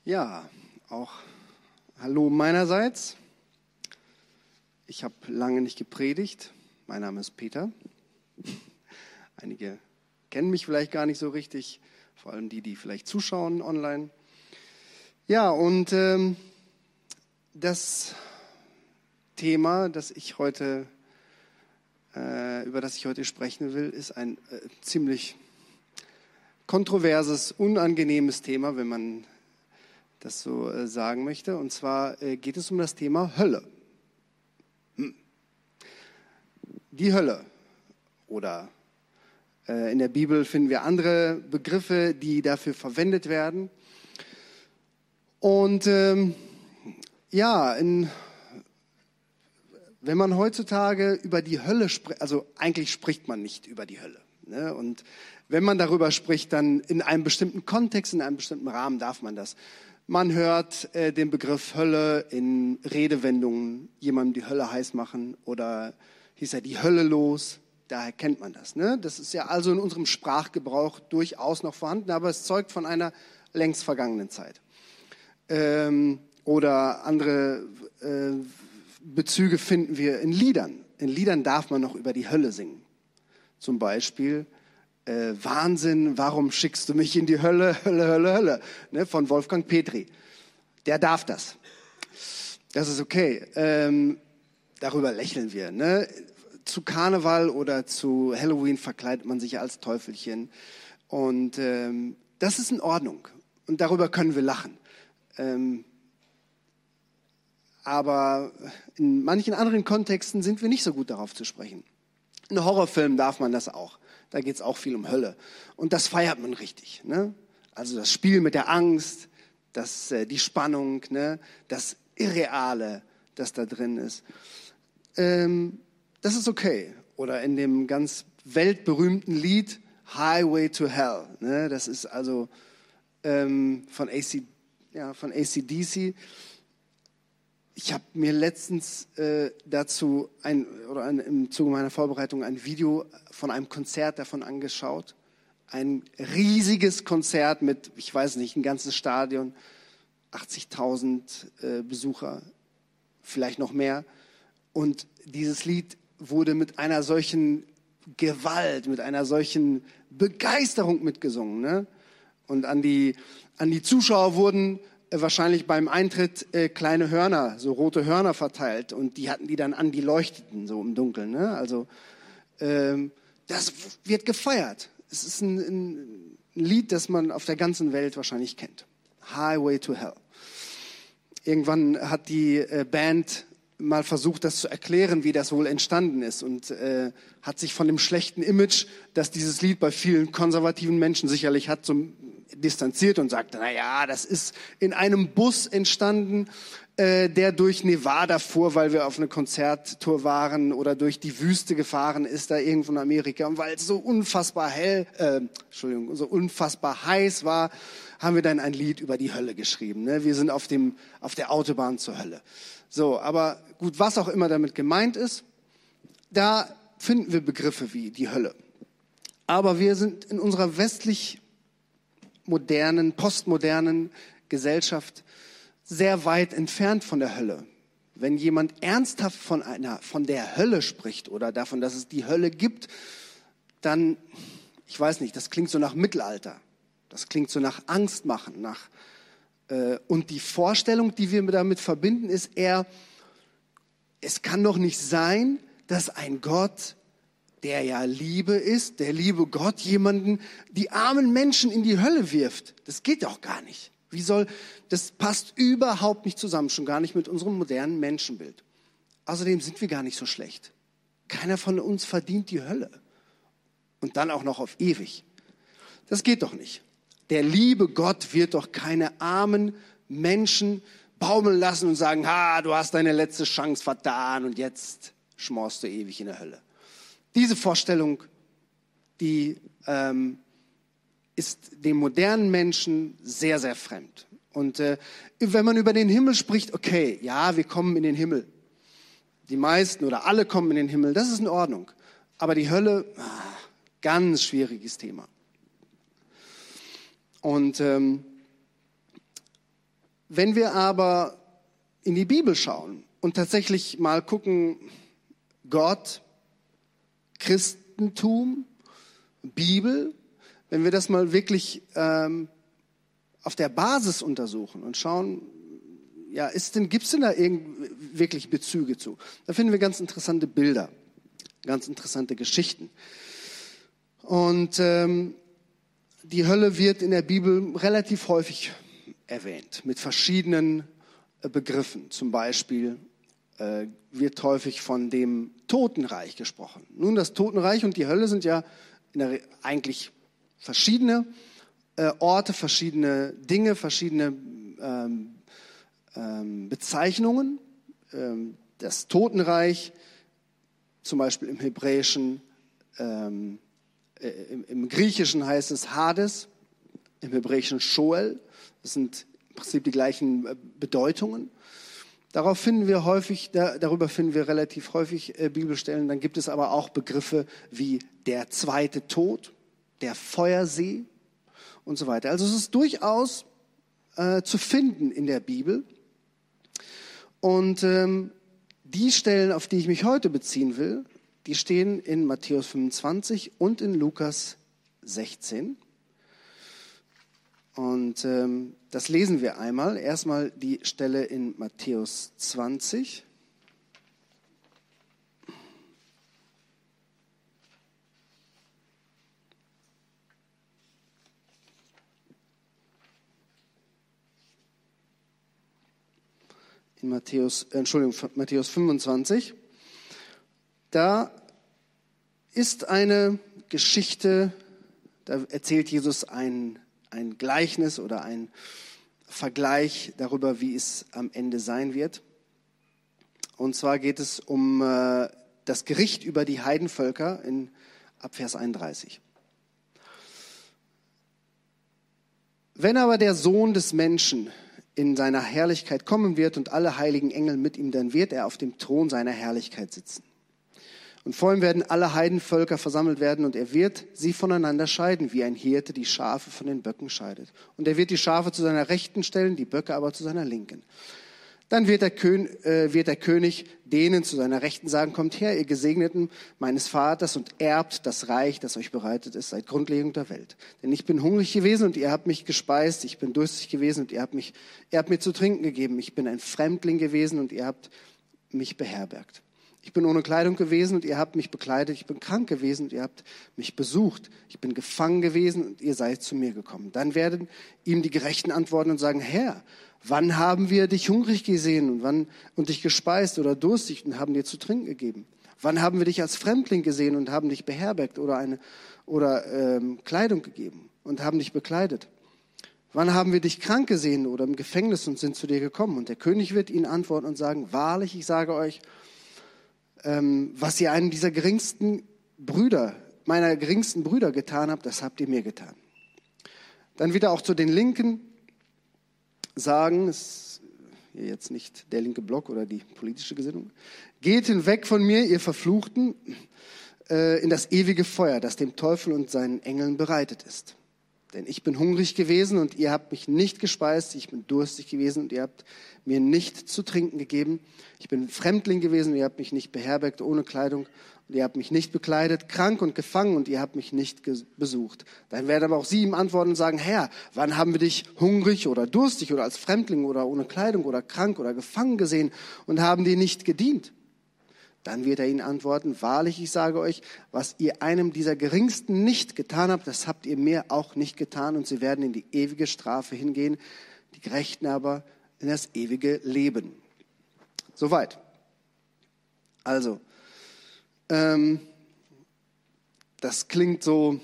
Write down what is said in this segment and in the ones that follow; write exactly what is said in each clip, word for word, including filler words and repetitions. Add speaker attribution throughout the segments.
Speaker 1: Ja, auch hallo meinerseits. Ich habe lange nicht gepredigt. Mein Name ist Peter. Einige kennen mich vielleicht gar nicht so richtig, vor allem die, die vielleicht zuschauen online. Ja, und ähm, das Thema, das ich heute, äh, über das ich heute sprechen will, ist ein äh, ziemlich kontroverses, unangenehmes Thema, wenn man das so äh, sagen möchte. Und zwar äh, geht es um das Thema Hölle. Hm. Die Hölle. Oder äh, in der Bibel finden wir andere Begriffe, die dafür verwendet werden. Und ähm, ja, in, wenn man heutzutage über die Hölle spricht, also eigentlich spricht man nicht über die Hölle. Ne? Und wenn man darüber spricht, dann in einem bestimmten Kontext, in einem bestimmten Rahmen darf man das. Man hört äh, den Begriff Hölle in Redewendungen, jemandem die Hölle heiß machen oder hieß er die Hölle los, daher kennt man das. Ne? Das ist ja also in unserem Sprachgebrauch durchaus noch vorhanden, aber es zeugt von einer längst vergangenen Zeit. Ähm, oder andere äh, Bezüge finden wir in Liedern. In Liedern darf man noch über die Hölle singen. Zum Beispiel Äh, Wahnsinn, warum schickst du mich in die Hölle, Hölle, Hölle, Hölle, ne, von Wolfgang Petri. Der darf das. Das ist okay. Ähm, darüber lächeln wir. Ne? Zu Karneval oder zu Halloween verkleidet man sich als Teufelchen. Und ähm, das ist in Ordnung. Und darüber können wir lachen. Ähm, aber in manchen anderen Kontexten sind wir nicht so gut darauf zu sprechen. In Horrorfilmen darf man das auch. Da geht es auch viel um Hölle. Und das feiert man richtig. Ne? Also das Spiel mit der Angst, das, äh, die Spannung, ne? Das Irreale, das da drin ist. Ähm, das ist okay. Oder in dem ganz weltberühmten Lied Highway to Hell. Ne? Das ist also ähm, von A C, ja, von A C D C. Ich habe mir letztens äh, dazu ein, oder ein, im Zuge meiner Vorbereitung ein Video von einem Konzert davon angeschaut. Ein riesiges Konzert mit, ich weiß nicht, ein ganzes Stadion, achtzigtausend äh, Besucher, vielleicht noch mehr. Und dieses Lied wurde mit einer solchen Gewalt, mit einer solchen Begeisterung mitgesungen. Ne? Und an die, an die Zuschauer wurden wahrscheinlich beim Eintritt äh, kleine Hörner, so rote Hörner verteilt und die hatten die dann an, die leuchteten so im Dunkeln. Ne? Also ähm, das wird gefeiert. Es ist ein, ein Lied, das man auf der ganzen Welt wahrscheinlich kennt. Highway to Hell. Irgendwann hat die äh, Band mal versucht, das zu erklären, wie das wohl entstanden ist und äh, hat sich von dem schlechten Image, das dieses Lied bei vielen konservativen Menschen sicherlich hat, so distanziert und sagte, na ja, das ist in einem Bus entstanden, äh, der durch Nevada fuhr, weil wir auf einer Konzerttour waren oder durch die Wüste gefahren ist, da irgendwo in Amerika. Und weil es so unfassbar hell, äh, Entschuldigung, so unfassbar heiß war, haben wir dann ein Lied über die Hölle geschrieben. Ne? Wir sind auf dem, auf der Autobahn zur Hölle. So, aber gut, was auch immer damit gemeint ist, da finden wir Begriffe wie die Hölle. Aber wir sind in unserer westlich modernen, postmodernen Gesellschaft sehr weit entfernt von der Hölle. Wenn jemand ernsthaft von einer, von der Hölle spricht oder davon, dass es die Hölle gibt, dann, ich weiß nicht, das klingt so nach Mittelalter. Das klingt so nach Angstmachen, nach äh, und die Vorstellung, die wir damit verbinden, ist eher, es kann doch nicht sein, dass ein Gott, der ja Liebe ist, der liebe Gott, jemanden, die armen Menschen in die Hölle wirft. Das geht doch gar nicht. Wie soll, das passt überhaupt nicht zusammen, schon gar nicht mit unserem modernen Menschenbild. Außerdem sind wir gar nicht so schlecht. Keiner von uns verdient die Hölle. Und dann auch noch auf ewig. Das geht doch nicht. Der liebe Gott wird doch keine armen Menschen baumeln lassen und sagen, ha, du hast deine letzte Chance vertan und jetzt schmorst du ewig in der Hölle. Diese Vorstellung, die ähm, ist dem modernen Menschen sehr, sehr fremd. Und äh, wenn man über den Himmel spricht, okay, ja, wir kommen in den Himmel. Die meisten oder alle kommen in den Himmel, das ist in Ordnung. Aber die Hölle, ah, ganz schwieriges Thema. Und ähm, Wenn wir aber in die Bibel schauen und tatsächlich mal gucken, Gott, Christentum, Bibel, wenn wir das mal wirklich ähm, auf der Basis untersuchen und schauen, ja, ist denn, gibt es denn da irgend, wirklich Bezüge zu? Da finden wir ganz interessante Bilder, ganz interessante Geschichten. Und ähm, die Hölle wird in der Bibel relativ häufig erwähnt, mit verschiedenen äh, Begriffen. Zum Beispiel äh, wird häufig von dem Totenreich gesprochen. Nun, das Totenreich und die Hölle sind ja in der, eigentlich verschiedene äh, Orte, verschiedene Dinge, verschiedene ähm, ähm, Bezeichnungen. Ähm, das Totenreich, zum Beispiel im Hebräischen, ähm, äh, im, im Griechischen heißt es Hades, im Hebräischen Sheol. Das sind im Prinzip die gleichen äh, Bedeutungen. Darauf finden wir häufig, da, darüber finden wir relativ häufig äh, Bibelstellen. Dann gibt es aber auch Begriffe wie der zweite Tod, der Feuersee und so weiter. Also es ist durchaus äh, zu finden in der Bibel. Und ähm, die Stellen, auf die ich mich heute beziehen will, die stehen in Matthäus fünfundzwanzig und in Lukas sechzehn. Und ähm, das lesen wir einmal. Erstmal die Stelle in Matthäus zwanzig. In Matthäus, äh, Entschuldigung, Matthäus fünfundzwanzig. Da ist eine Geschichte, da erzählt Jesus ein, ein Gleichnis oder ein Vergleich darüber, wie es am Ende sein wird. Und zwar geht es um äh, das Gericht über die Heidenvölker in ab Vers einunddreißig. Wenn aber der Sohn des Menschen in seiner Herrlichkeit kommen wird und alle heiligen Engel mit ihm, dann wird er auf dem Thron seiner Herrlichkeit sitzen. Und vor ihm werden alle Heidenvölker versammelt werden und er wird sie voneinander scheiden, wie ein Hirte die Schafe von den Böcken scheidet. Und er wird die Schafe zu seiner Rechten stellen, die Böcke aber zu seiner Linken. Dann wird der, König, äh, wird der König denen zu seiner Rechten sagen, kommt her, ihr Gesegneten meines Vaters, und erbt das Reich, das euch bereitet ist seit Grundlegung der Welt. Denn ich bin hungrig gewesen und ihr habt mich gespeist, ich bin durstig gewesen und ihr habt, mich, ihr habt mir zu trinken gegeben. Ich bin ein Fremdling gewesen und ihr habt mich beherbergt. Ich bin ohne Kleidung gewesen und ihr habt mich bekleidet. Ich bin krank gewesen und ihr habt mich besucht. Ich bin gefangen gewesen und ihr seid zu mir gekommen. Dann werden ihm die Gerechten antworten und sagen, Herr, wann haben wir dich hungrig gesehen und, wann, und dich gespeist oder durstig und haben dir zu trinken gegeben? Wann haben wir dich als Fremdling gesehen und haben dich beherbergt oder, eine, oder ähm, Kleidung gegeben und haben dich bekleidet? Wann haben wir dich krank gesehen oder im Gefängnis und sind zu dir gekommen? Und der König wird ihnen antworten und sagen, wahrlich, ich sage euch, ähm, was ihr einem dieser geringsten Brüder, meiner geringsten Brüder getan habt, das habt ihr mir getan. Dann wieder auch zu den Linken sagen, das ist jetzt nicht der linke Block oder die politische Gesinnung, geht hinweg von mir, ihr Verfluchten, äh, in das ewige Feuer, das dem Teufel und seinen Engeln bereitet ist. Denn ich bin hungrig gewesen und ihr habt mich nicht gespeist, ich bin durstig gewesen und ihr habt mir nicht zu trinken gegeben. Ich bin Fremdling gewesen und ihr habt mich nicht beherbergt, ohne Kleidung und ihr habt mich nicht bekleidet, krank und gefangen und ihr habt mich nicht besucht. Dann werden aber auch sie ihm antworten und sagen, Herr, wann haben wir dich hungrig oder durstig oder als Fremdling oder ohne Kleidung oder krank oder gefangen gesehen und haben dir nicht gedient? Dann wird er ihnen antworten, wahrlich, ich sage euch, was ihr einem dieser Geringsten nicht getan habt, das habt ihr mir auch nicht getan und sie werden in die ewige Strafe hingehen, die Gerechten aber in das ewige Leben. Soweit. Also, ähm, das klingt so,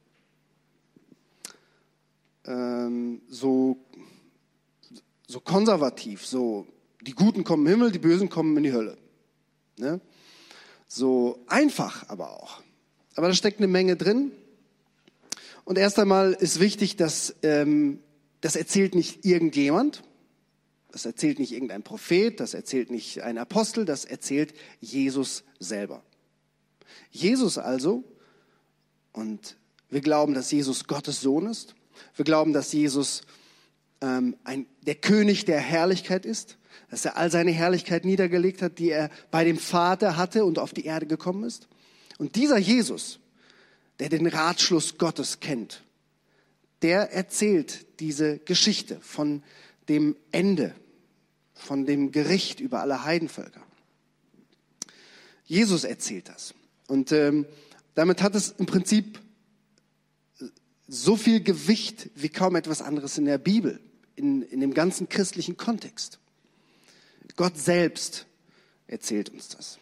Speaker 1: ähm, so, so konservativ, so die Guten kommen im Himmel, die Bösen kommen in die Hölle. Ne? So einfach aber auch. Aber da steckt eine Menge drin. Und erst einmal ist wichtig, dass ähm, das erzählt nicht irgendjemand, das erzählt nicht irgendein Prophet, das erzählt nicht ein Apostel, das erzählt Jesus selber. Jesus also, und wir glauben, dass Jesus Gottes Sohn ist, wir glauben, dass Jesus ähm, ein, der König der Herrlichkeit ist, dass er all seine Herrlichkeit niedergelegt hat, die er bei dem Vater hatte und auf die Erde gekommen ist. Und dieser Jesus, der den Ratschluss Gottes kennt, der erzählt diese Geschichte von dem Ende, von dem Gericht über alle Heidenvölker. Jesus erzählt das. Und ähm, damit hat es im Prinzip so viel Gewicht wie kaum etwas anderes in der Bibel, in, in dem ganzen christlichen Kontext. Gott selbst erzählt uns das.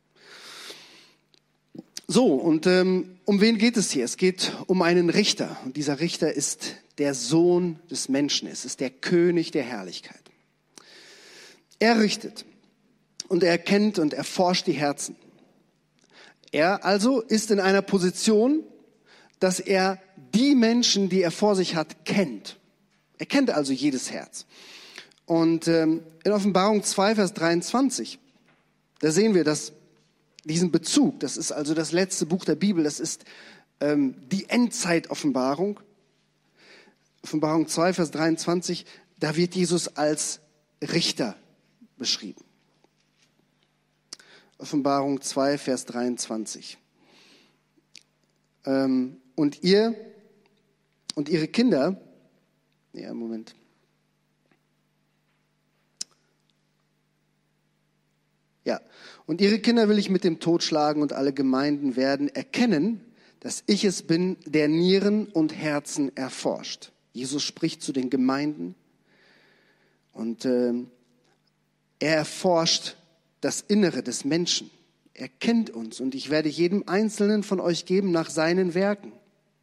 Speaker 1: So, und ähm, um wen geht es hier? Es geht um einen Richter. Und dieser Richter ist der Sohn des Menschen. Es ist der König der Herrlichkeit. Er richtet und er kennt und erforscht die Herzen. Er also ist in einer Position, dass er die Menschen, die er vor sich hat, kennt. Er kennt also jedes Herz. Und ähm, in Offenbarung zwei, Vers dreiundzwanzig, da sehen wir das, diesen Bezug. Das ist also das letzte Buch der Bibel. Das ist ähm, die Endzeit-Offenbarung. Offenbarung zwei, Vers dreiundzwanzig, da wird Jesus als Richter beschrieben. Offenbarung zwei, Vers dreiundzwanzig. Ähm, und ihr und ihre Kinder, ja, Moment. Ja, und ihre Kinder will ich mit dem Tod schlagen und alle Gemeinden werden erkennen, dass ich es bin, der Nieren und Herzen erforscht. Jesus spricht zu den Gemeinden und äh, er erforscht das Innere des Menschen. Er kennt uns und ich werde jedem Einzelnen von euch geben nach seinen Werken.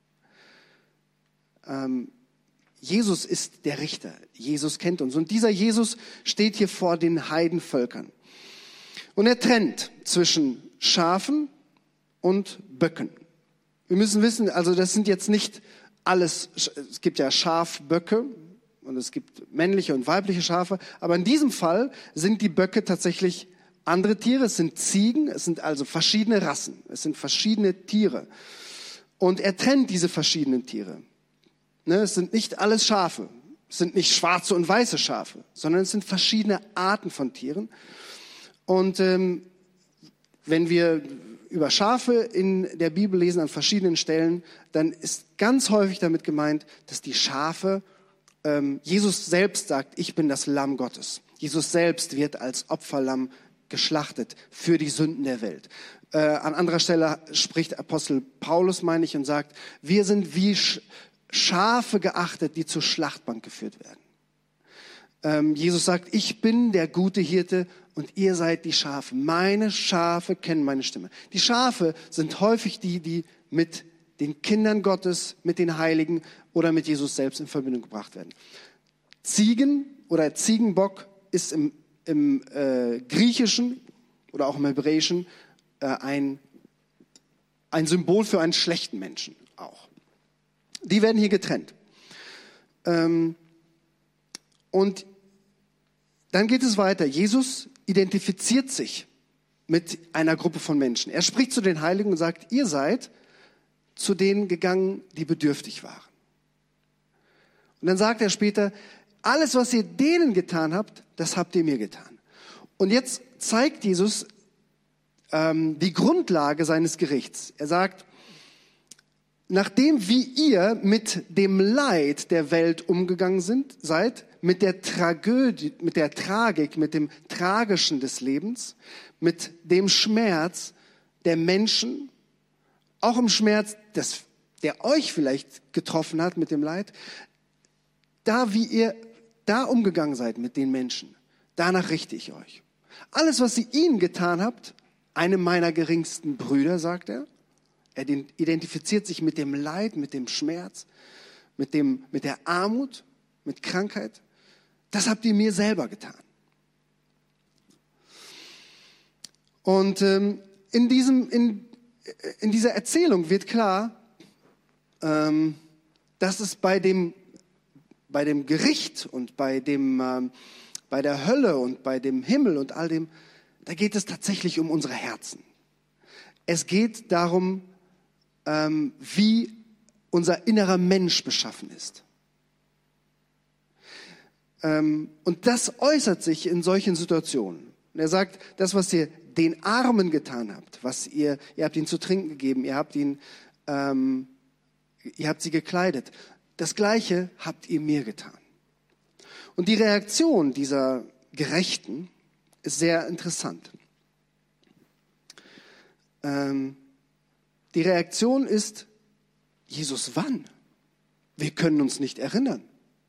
Speaker 1: Ähm, Jesus ist der Richter. Jesus kennt uns. Und dieser Jesus steht hier vor den Heidenvölkern. Und er trennt zwischen Schafen und Böcken. Wir müssen wissen, also das sind jetzt nicht alles, es gibt ja Schafböcke und es gibt männliche und weibliche Schafe, aber in diesem Fall sind die Böcke tatsächlich andere Tiere, es sind Ziegen, es sind also verschiedene Rassen, es sind verschiedene Tiere. Und er trennt diese verschiedenen Tiere. Ne, es sind nicht alles Schafe, es sind nicht schwarze und weiße Schafe, sondern es sind verschiedene Arten von Tieren. Und ähm, wenn wir über Schafe in der Bibel lesen an verschiedenen Stellen, dann ist ganz häufig damit gemeint, dass die Schafe, ähm, Jesus selbst sagt, ich bin das Lamm Gottes. Jesus selbst wird als Opferlamm geschlachtet für die Sünden der Welt. Äh, an anderer Stelle spricht Apostel Paulus, meine ich, und sagt, wir sind wie Sch- Schafe geachtet, die zur Schlachtbank geführt werden. Ähm, Jesus sagt, ich bin der gute Hirte und ihr seid die Schafe. Meine Schafe kennen meine Stimme. Die Schafe sind häufig die, die mit den Kindern Gottes, mit den Heiligen oder mit Jesus selbst in Verbindung gebracht werden. Ziegen oder Ziegenbock ist im, im äh, Griechischen oder auch im Hebräischen äh, ein, ein Symbol für einen schlechten Menschen auch. Die werden hier getrennt. Ähm, und dann geht es weiter. Jesus identifiziert sich mit einer Gruppe von Menschen. Er spricht zu den Heiligen und sagt, ihr seid zu denen gegangen, die bedürftig waren. Und dann sagt er später, alles, was ihr denen getan habt, das habt ihr mir getan. Und jetzt zeigt Jesus ähm, die Grundlage seines Gerichts. Er sagt, nachdem wie ihr mit dem Leid der Welt umgegangen sind, seid, mit der Tragödie, mit der Tragik, mit dem Tragischen des Lebens, mit dem Schmerz der Menschen, auch im Schmerz, des, der euch vielleicht getroffen hat mit dem Leid, da wie ihr da umgegangen seid mit den Menschen, danach richte ich euch. Alles, was ihr ihnen getan habt, einem meiner geringsten Brüder, sagt er, er identifiziert sich mit dem Leid, mit dem Schmerz, mit, dem, mit der Armut, mit Krankheit. Das habt ihr mir selber getan. Und ähm, in, diesem, in, in dieser Erzählung wird klar, ähm, dass es bei dem, bei dem Gericht und bei, dem, ähm, bei der Hölle und bei dem Himmel und all dem, da geht es tatsächlich um unsere Herzen. Es geht darum, ähm, wie unser innerer Mensch beschaffen ist. Ähm, und das äußert sich in solchen Situationen. Und er sagt, das, was ihr den Armen getan habt, was ihr, ihr habt ihnen zu trinken gegeben, ihr habt ihn, ähm, ihr habt sie gekleidet, das Gleiche habt ihr mir getan. Und die Reaktion dieser Gerechten ist sehr interessant. Ähm, die Reaktion ist, Jesus, wann? Wir können uns nicht erinnern.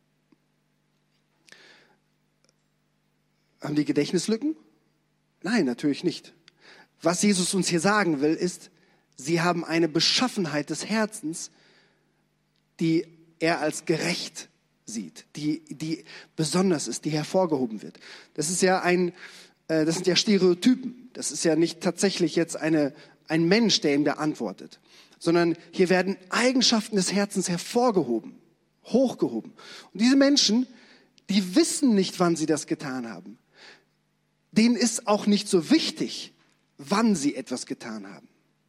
Speaker 1: Haben die Gedächtnislücken? Nein, natürlich nicht. Was Jesus uns hier sagen will, ist, sie haben eine Beschaffenheit des Herzens, die er als gerecht sieht, die, die besonders ist, die hervorgehoben wird. Das ist ja ein, äh, das sind ja Stereotypen. Das ist ja nicht tatsächlich jetzt eine, ein Mensch, der ihm da antwortet, sondern hier werden Eigenschaften des Herzens hervorgehoben, hochgehoben. Und diese Menschen, die wissen nicht, wann sie das getan haben. Denen ist auch nicht so wichtig, wann sie etwas getan haben,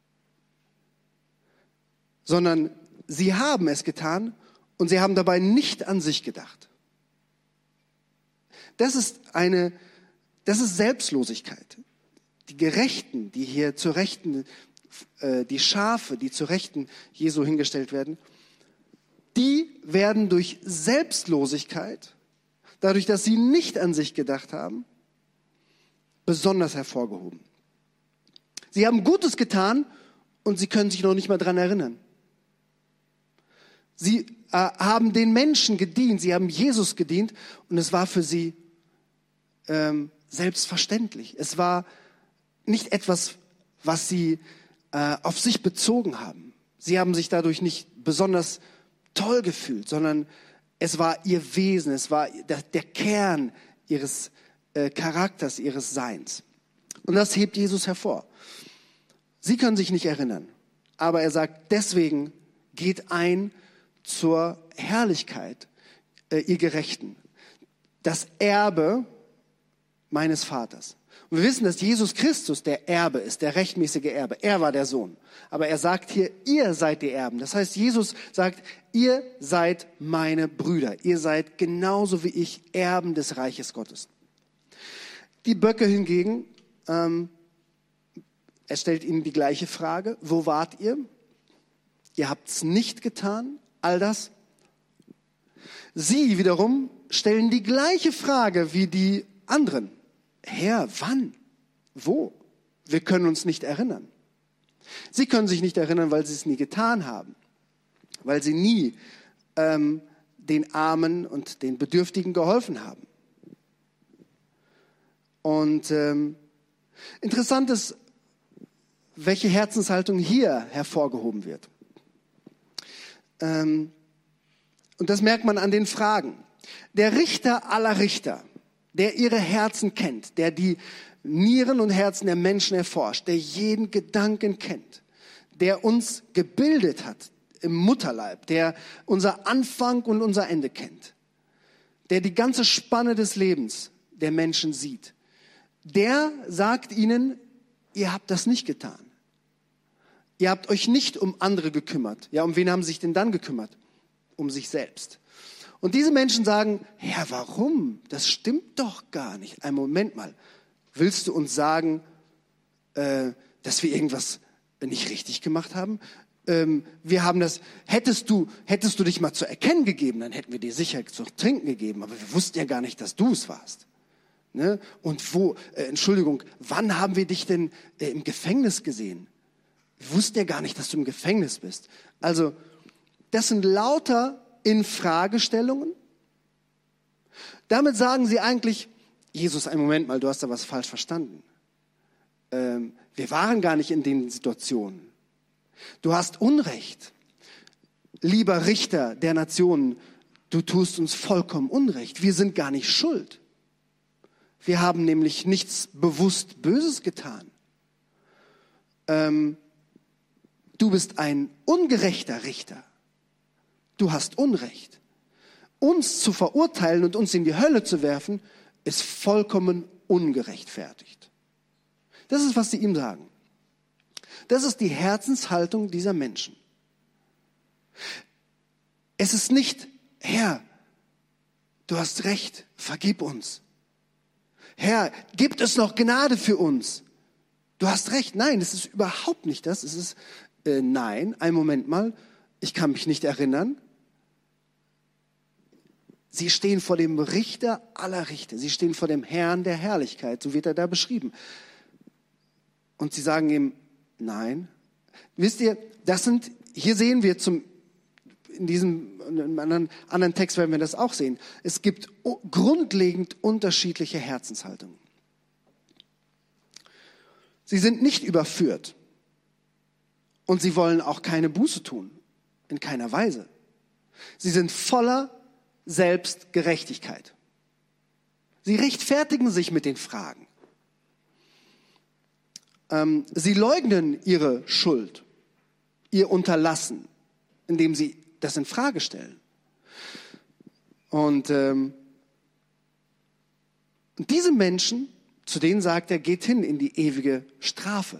Speaker 1: sondern sie haben es getan und sie haben dabei nicht an sich gedacht. Das ist eine, das ist Selbstlosigkeit. Die Gerechten, die hier zur Rechten, äh, die Schafe, die zur Rechten Jesu hingestellt werden, die werden durch Selbstlosigkeit, dadurch, dass sie nicht an sich gedacht haben, besonders hervorgehoben. Sie haben Gutes getan und sie können sich noch nicht mal daran erinnern. Sie äh, haben den Menschen gedient, sie haben Jesus gedient und es war für sie ähm, selbstverständlich. Es war nicht etwas, was sie äh, auf sich bezogen haben. Sie haben sich dadurch nicht besonders toll gefühlt, sondern es war ihr Wesen, es war der, der Kern ihres äh, Charakters, ihres Seins. Und das hebt Jesus hervor. Sie können sich nicht erinnern, aber er sagt, deswegen geht ein zur Herrlichkeit, äh, ihr Gerechten, das Erbe meines Vaters. Und wir wissen, dass Jesus Christus der Erbe ist, der rechtmäßige Erbe. Er war der Sohn. Aber er sagt hier, ihr seid die Erben. Das heißt, Jesus sagt, ihr seid meine Brüder. Ihr seid genauso wie ich Erben des Reiches Gottes. Die Böcke hingegen, ähm, er stellt ihnen die gleiche Frage. Wo wart ihr? Ihr habt es nicht getan, all das. Sie wiederum stellen die gleiche Frage wie die anderen. Herr, wann? Wo? Wir können uns nicht erinnern. Sie können sich nicht erinnern, weil sie es nie getan haben. Weil sie nie ähm, den Armen und den Bedürftigen geholfen haben. Und ähm, interessant ist, welche Herzenshaltung hier hervorgehoben wird. Ähm, und das merkt man an den Fragen. Der Richter aller Richter, der ihre Herzen kennt, der die Nieren und Herzen der Menschen erforscht, der jeden Gedanken kennt, der uns gebildet hat im Mutterleib, der unser Anfang und unser Ende kennt, der die ganze Spanne des Lebens der Menschen sieht, der sagt ihnen, ihr habt das nicht getan. Ihr habt euch nicht um andere gekümmert. Ja, um wen haben sie sich denn dann gekümmert? Um sich selbst. Und diese Menschen sagen, ja, warum? Das stimmt doch gar nicht. Ein Moment mal. Willst du uns sagen, äh, dass wir irgendwas nicht richtig gemacht haben? Ähm, wir haben das, hättest du, hättest du dich mal zu erkennen gegeben, dann hätten wir dir sicher zu trinken gegeben. Aber wir wussten ja gar nicht, dass du es warst. Ne? Und wo, äh, Entschuldigung, wann haben wir dich denn äh, im Gefängnis gesehen? Wir wussten ja gar nicht, dass du im Gefängnis bist. Also, das sind lauter Infragestellungen. Damit sagen sie eigentlich, Jesus, einen Moment mal, du hast da was falsch verstanden. Ähm, wir waren gar nicht in den Situationen. Du hast Unrecht. Lieber Richter der Nationen, du tust uns vollkommen Unrecht. Wir sind gar nicht schuld. Wir haben nämlich nichts bewusst Böses getan. Ähm, du bist ein ungerechter Richter. Du hast Unrecht. Uns zu verurteilen und uns in die Hölle zu werfen, ist vollkommen ungerechtfertigt. Das ist, was sie ihm sagen. Das ist die Herzenshaltung dieser Menschen. Es ist nicht, Herr, du hast recht, vergib uns. Herr, gibt es noch Gnade für uns? Du hast recht. Nein, es ist überhaupt nicht das. Es ist, äh, nein, einen Moment mal, ich kann mich nicht erinnern. Sie stehen vor dem Richter aller Richter. Sie stehen vor dem Herrn der Herrlichkeit. So wird er da beschrieben. Und sie sagen ihm, nein. Wisst ihr, das sind, hier sehen wir zum, in diesem in einem anderen, anderen Text werden wir das auch sehen. Es gibt grundlegend unterschiedliche Herzenshaltungen. Sie sind nicht überführt. Und sie wollen auch keine Buße tun. In keiner Weise. Sie sind voller Selbstgerechtigkeit. Sie rechtfertigen sich mit den Fragen. Ähm, sie leugnen ihre Schuld, ihr Unterlassen, indem sie das in Frage stellen. Und ähm, diese Menschen, zu denen sagt er, geht hin in die ewige Strafe.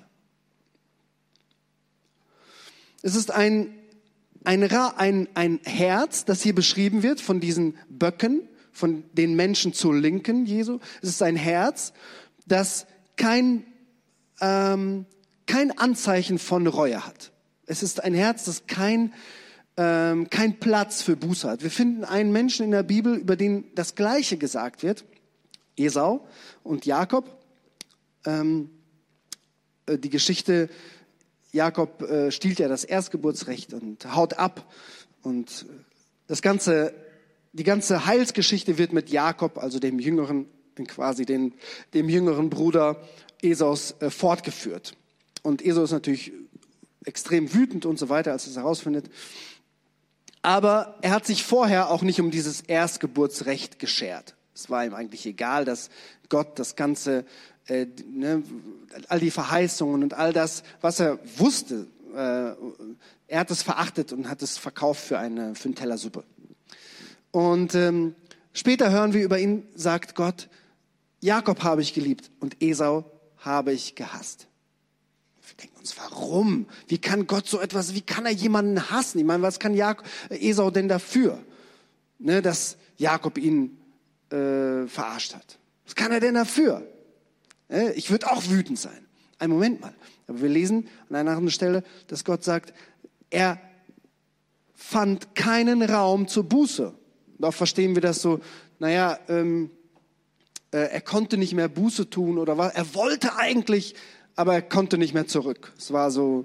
Speaker 1: Es ist ein, ein, ein, ein Herz, das hier beschrieben wird von diesen Böcken, von den Menschen zur Linken Jesu. Es ist ein Herz, das kein, ähm, kein Anzeichen von Reue hat. Es ist ein Herz, das kein, ähm, kein Platz für Buße hat. Wir finden einen Menschen in der Bibel, über den das Gleiche gesagt wird. Esau und Jakob. Ähm, die Geschichte, Jakob äh, stiehlt ja das Erstgeburtsrecht und haut ab. Und das ganze, die ganze Heilsgeschichte wird mit Jakob, also dem jüngeren, quasi den, dem jüngeren Bruder Esaus, äh, fortgeführt. Und Esau ist natürlich extrem wütend und so weiter, als er es herausfindet. Aber er hat sich vorher auch nicht um dieses Erstgeburtsrecht geschert. Es war ihm eigentlich egal, dass Gott das Ganze, äh, ne, all die Verheißungen und all das, was er wusste, äh, er hat es verachtet und hat es verkauft für, eine, für einen Teller Suppe. Und ähm, später hören wir über ihn, sagt Gott, Jakob habe ich geliebt und Esau habe ich gehasst. Wir denken uns, warum? Wie kann Gott so etwas, wie kann er jemanden hassen? Ich meine, was kann Jakob, Esau denn dafür, ne, dass Jakob ihn äh, verarscht hat? Was kann er denn dafür? Äh, ich würde auch wütend sein. Ein Moment mal. Aber wir lesen an einer anderen Stelle, dass Gott sagt, er fand keinen Raum zur Buße. Und auch verstehen wir das so, naja, ähm, äh, er konnte nicht mehr Buße tun oder was. Er wollte eigentlich, aber er konnte nicht mehr zurück. Es war so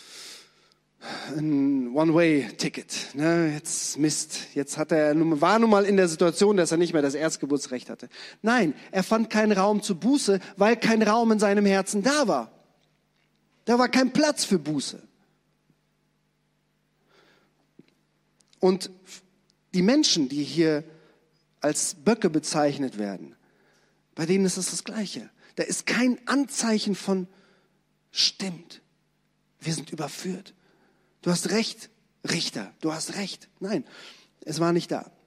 Speaker 1: ein One-Way-Ticket. Ne? Jetzt Mist. Jetzt hat er, war nun mal in der Situation, dass er nicht mehr das Erstgeburtsrecht hatte. Nein, er fand keinen Raum zur Buße, weil kein Raum in seinem Herzen da war. Da war kein Platz für Buße. Und die Menschen, die hier als Böcke bezeichnet werden, bei denen ist es das Gleiche. Da ist kein Anzeichen von stimmt. Wir sind überführt. Du hast recht, Richter, du hast recht. Nein, es war nicht da.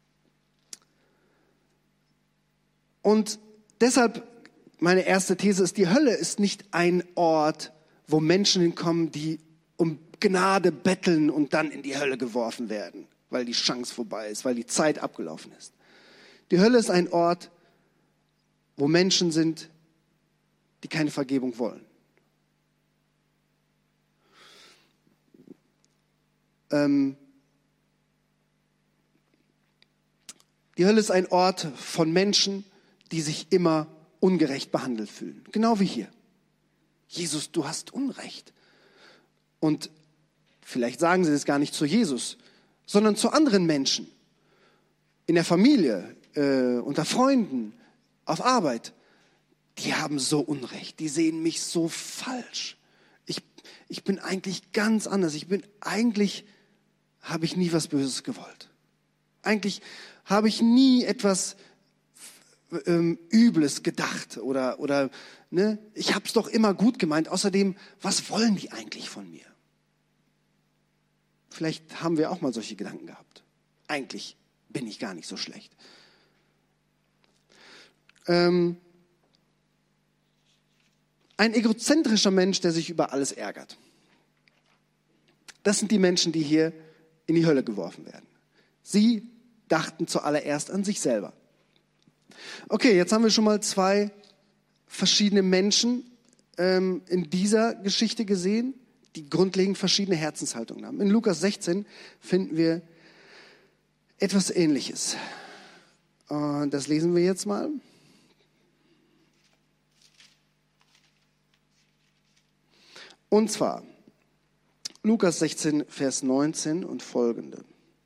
Speaker 1: Und deshalb, meine erste These ist, die Hölle ist nicht ein Ort, wo Menschen hinkommen, die um Gnade betteln und dann in die Hölle geworfen werden, weil die Chance vorbei ist, weil die Zeit abgelaufen ist. Die Hölle ist ein Ort, wo Menschen sind, die keine Vergebung wollen. Ähm, die Hölle ist ein Ort von Menschen, die sich immer ungerecht behandelt fühlen. Genau wie hier. Jesus, du hast Unrecht. Und vielleicht sagen sie das gar nicht zu Jesus, sondern zu anderen Menschen. In der Familie, äh, unter Freunden, auf Arbeit. Die haben so Unrecht. Die sehen mich so falsch. Ich, ich bin eigentlich ganz anders. Ich bin eigentlich, habe ich nie was Böses gewollt. Eigentlich habe ich nie etwas ähm, Übles gedacht oder, oder ne? Ich habe es doch immer gut gemeint. Außerdem, was wollen die eigentlich von mir? Vielleicht haben wir auch mal solche Gedanken gehabt. Eigentlich bin ich gar nicht so schlecht. Ähm, ein egozentrischer Mensch, der sich über alles ärgert. Das sind die Menschen, die hier in die Hölle geworfen werden. Sie dachten zuallererst an sich selber. Okay, jetzt haben wir schon mal zwei verschiedene Menschen ähm, in dieser Geschichte gesehen, die grundlegend verschiedene Herzenshaltungen haben. In Lukas sechzehn finden wir etwas Ähnliches. Und das lesen wir jetzt mal. Und zwar Lukas sechzehn, Vers neunzehn und folgende.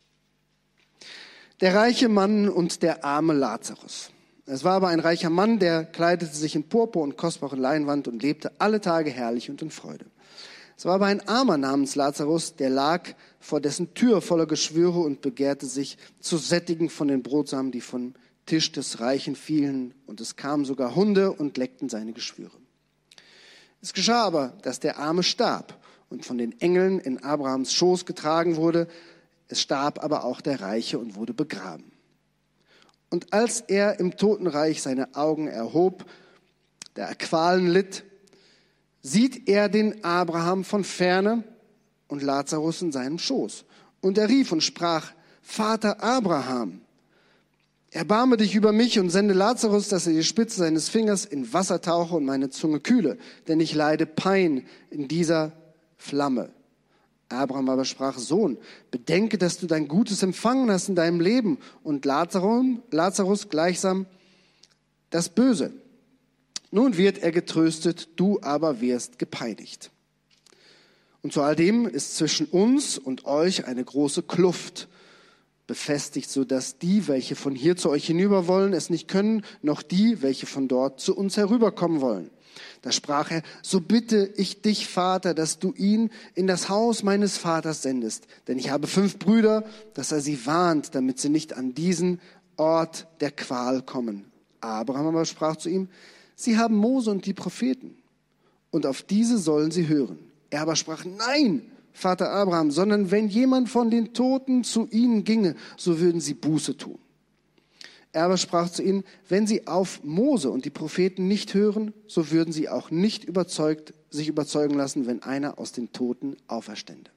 Speaker 1: Der reiche Mann und der arme Lazarus. Es war aber ein reicher Mann, der kleidete sich in Purpur und kostbare Leinwand und lebte alle Tage herrlich und in Freude. Es war aber ein Armer namens Lazarus, der lag vor dessen Tür voller Geschwüre und begehrte sich zu sättigen von den Brotsamen, die vom Tisch des Reichen fielen. Und es kamen sogar Hunde und leckten seine Geschwüre. Es geschah aber, dass der Arme starb und von den Engeln in Abrahams Schoß getragen wurde. Es starb aber auch der Reiche und wurde begraben. Und als er im Totenreich seine Augen erhob, da er Qualen litt, sieht er den Abraham von ferne und Lazarus in seinem Schoß. Und er rief und sprach, Vater Abraham, erbarme dich über mich und sende Lazarus, dass er die Spitze seines Fingers in Wasser tauche und meine Zunge kühle, denn ich leide Pein in dieser Flamme. Abraham aber sprach, Sohn, bedenke, dass du dein Gutes empfangen hast in deinem Leben und Lazarus, Lazarus gleichsam das Böse. Nun wird er getröstet, du aber wirst gepeinigt. Und zu all dem ist zwischen uns und euch eine große Kluft befestigt, so dass die, welche von hier zu euch hinüber wollen, es nicht können, noch die, welche von dort zu uns herüberkommen wollen. Da sprach er, so bitte ich dich, Vater, dass du ihn in das Haus meines Vaters sendest. Denn ich habe fünf Brüder, dass er sie warnt, damit sie nicht an diesen Ort der Qual kommen. Abraham aber sprach zu ihm, sie haben Mose und die Propheten, und auf diese sollen sie hören. Er aber sprach, nein, Vater Abraham, sondern wenn jemand von den Toten zu ihnen ginge, so würden sie Buße tun. Er aber sprach zu ihnen, wenn sie auf Mose und die Propheten nicht hören, so würden sie auch nicht überzeugt, sich überzeugen lassen, wenn einer aus den Toten auferstände.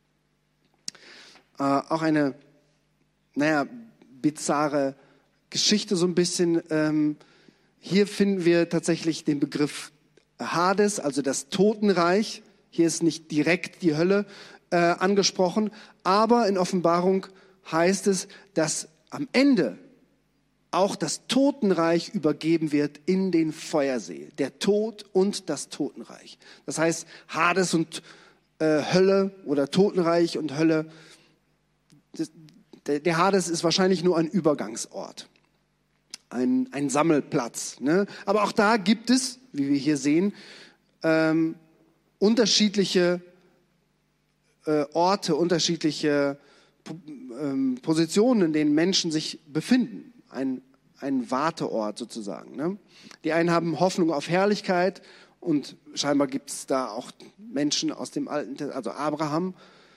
Speaker 1: Äh, auch eine, naja, bizarre Geschichte so ein bisschen. Ähm, hier finden wir tatsächlich den Begriff Hades, also das Totenreich. Hier ist nicht direkt die Hölle äh, angesprochen, aber in Offenbarung heißt es, dass am Ende auch das Totenreich übergeben wird in den Feuersee. Der Tod und das Totenreich. Das heißt, Hades und äh, Hölle oder Totenreich und Hölle, das, der, der Hades ist wahrscheinlich nur ein Übergangsort, ein, ein Sammelplatz. Ne? Aber auch da gibt es, wie wir hier sehen, ähm, unterschiedliche äh, Orte, unterschiedliche ähm, Positionen, in denen Menschen sich befinden. Ein, ein Warteort sozusagen. Ne? Die einen haben Hoffnung auf Herrlichkeit und scheinbar gibt es da auch Menschen aus dem Alten, also Abraham,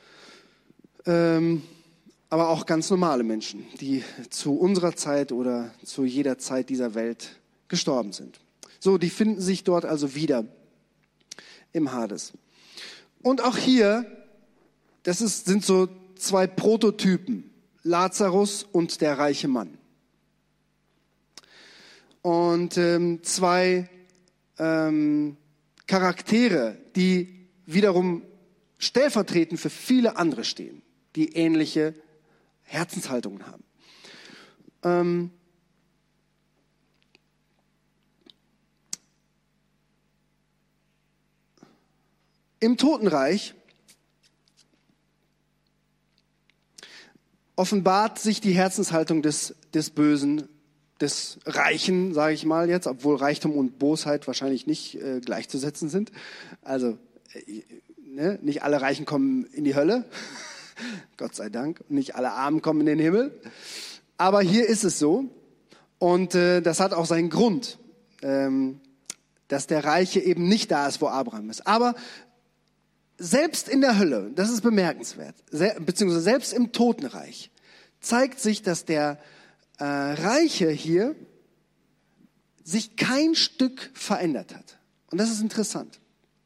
Speaker 1: ähm, aber auch ganz normale Menschen, die zu unserer Zeit oder zu jeder Zeit dieser Welt gestorben sind. So, die finden sich dort also wieder im Hades. Und auch hier, das ist, sind so zwei Prototypen, Lazarus und der reiche Mann. Und ähm, zwei ähm, Charaktere, die wiederum stellvertretend für viele andere stehen, die ähnliche Herzenshaltungen haben. Ähm, Im Totenreich offenbart sich die Herzenshaltung des, des Bösen, des Reichen, sage ich mal jetzt, obwohl Reichtum und Bosheit wahrscheinlich nicht äh, gleichzusetzen sind. Also äh, ne, nicht alle Reichen kommen in die Hölle, Gott sei Dank, und nicht alle Armen kommen in den Himmel. Aber hier ist es so und äh, das hat auch seinen Grund, ähm, dass der Reiche eben nicht da ist, wo Abraham ist. Aber selbst in der Hölle, das ist bemerkenswert, beziehungsweise selbst im Totenreich, zeigt sich, dass der äh, Reiche hier sich kein Stück verändert hat. Und das ist interessant.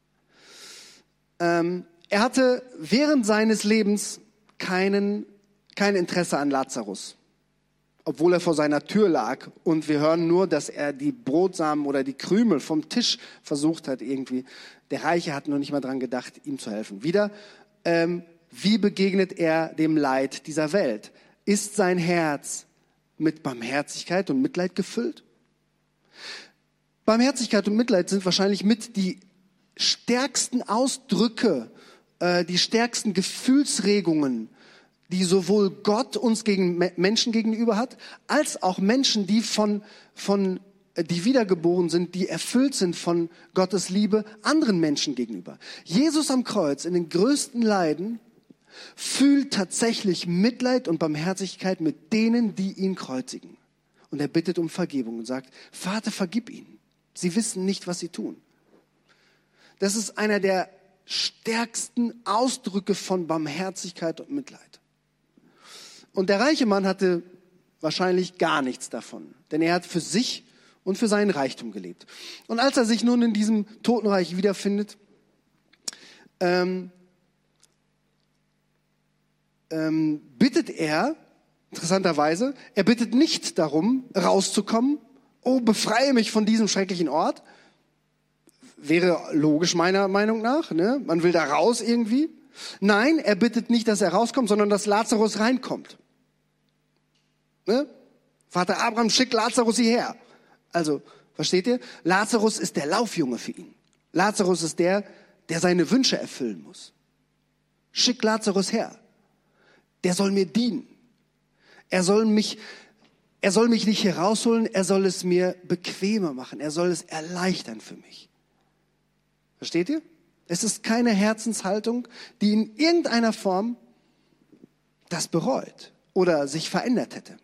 Speaker 1: Ähm, er hatte während seines Lebens keinen, kein Interesse an Lazarus. obwohl er vor seiner Tür lag. Und wir hören nur, dass er die Brotsamen oder die Krümel vom Tisch versucht hat irgendwie. Der Reiche hat noch nicht mal dran gedacht, ihm zu helfen. Wieder, ähm, wie begegnet er dem Leid dieser Welt? Ist sein Herz mit Barmherzigkeit und Mitleid gefüllt? Barmherzigkeit und Mitleid sind wahrscheinlich mit die stärksten Ausdrücke, äh, die stärksten Gefühlsregungen, die sowohl Gott uns gegen Menschen gegenüber hat, als auch Menschen, die von, von, die wiedergeboren sind, die erfüllt sind von Gottes Liebe anderen Menschen gegenüber. Jesus am Kreuz in den größten Leiden fühlt tatsächlich Mitleid und Barmherzigkeit mit denen, die ihn kreuzigen. Und er bittet um Vergebung und sagt, Vater, vergib ihnen. Sie wissen nicht, was sie tun. Das ist einer der stärksten Ausdrücke von Barmherzigkeit und Mitleid. Und der reiche Mann hatte wahrscheinlich gar nichts davon, denn er hat für sich und für seinen Reichtum gelebt. Und als er sich nun in diesem Totenreich wiederfindet, ähm, ähm, bittet er, interessanterweise, er bittet nicht darum, rauszukommen. Oh, befreie mich von diesem schrecklichen Ort. Wäre logisch meiner Meinung nach, ne? Man will da raus irgendwie. Nein, er bittet nicht, dass er rauskommt, sondern dass Lazarus reinkommt. Ne? Vater Abraham, schick Lazarus hierher. Also, versteht ihr? Lazarus ist der Laufjunge für ihn. Lazarus ist der, der seine Wünsche erfüllen muss. Schick Lazarus her. Der soll mir dienen. Er soll mich, er soll mich nicht hier rausholen, er soll es mir bequemer machen. Er soll es erleichtern für mich. Versteht ihr? Es ist keine Herzenshaltung, die in irgendeiner Form das bereut oder sich verändert hätte.